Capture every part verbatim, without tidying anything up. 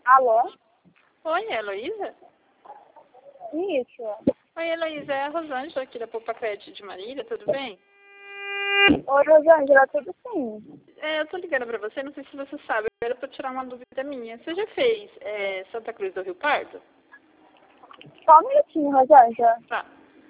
Alô? Oi, Heloísa? Isso. Oi, Heloísa, é a Rosângela aqui da Poupa Crédito de Marília, tudo bem? Oi, Rosângela, tudo sim? É, eu tô ligando pra você, não sei se você sabe, era pra tirar uma dúvida minha. Você já fez é, Santa Cruz do Rio Pardo? Só um minutinho, Rosângela. Tá.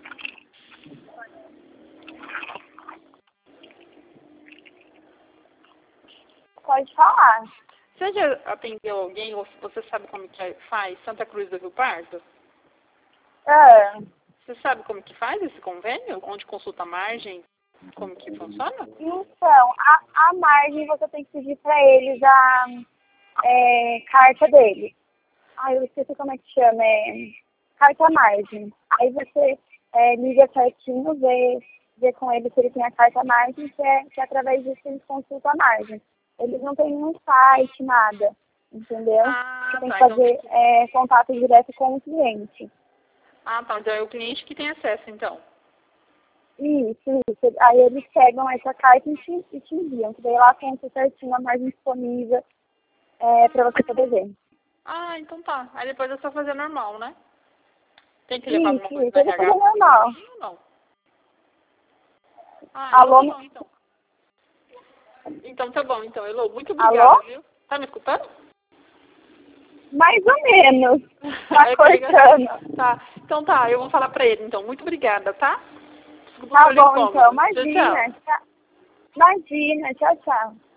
Pode falar. Você já atendeu alguém ou você sabe como que é- faz Santa Cruz do Rio Pardo? É. Você sabe como que faz esse convênio? Onde consulta a margem? Como que funciona? Então, a, a margem você tem que pedir pra eles a é, carta dele. Ai, eu esqueci como é que chama. É carta margem. Aí você é, liga certinho, vê, vê com ele se ele tem a carta margem, que é, que é através disso que eles consultam a margem. Eles não têm nenhum site, nada. Entendeu? Ah, Você tem que tá. Então tem fazer que... é, contato direto com o cliente. Ah, tá. Então é o cliente que tem acesso, então. Isso, isso. Aí eles pegam essa carta e te, e te enviam. Que daí lá conta certinho a margem disponível é, para você poder ver. Ah, então tá. Aí depois é só fazer normal, né? Tem que levar alguma Isso, coisa isso. no Ele tudo R H normal. ou não? Ah, então tá Alô? bom, então. Então tá bom, então. Elô, muito Alô? obrigada, viu? Tá me escutando? Mais ou menos. Tá É que liga- cortando. Tá. Então tá, eu vou falar pra ele, então. Muito obrigada, tá? Desculpa Tá pelo bom, então. incômodo. Tchau, tchau. Imagina. Tchau. Imagina. Tchau, tchau.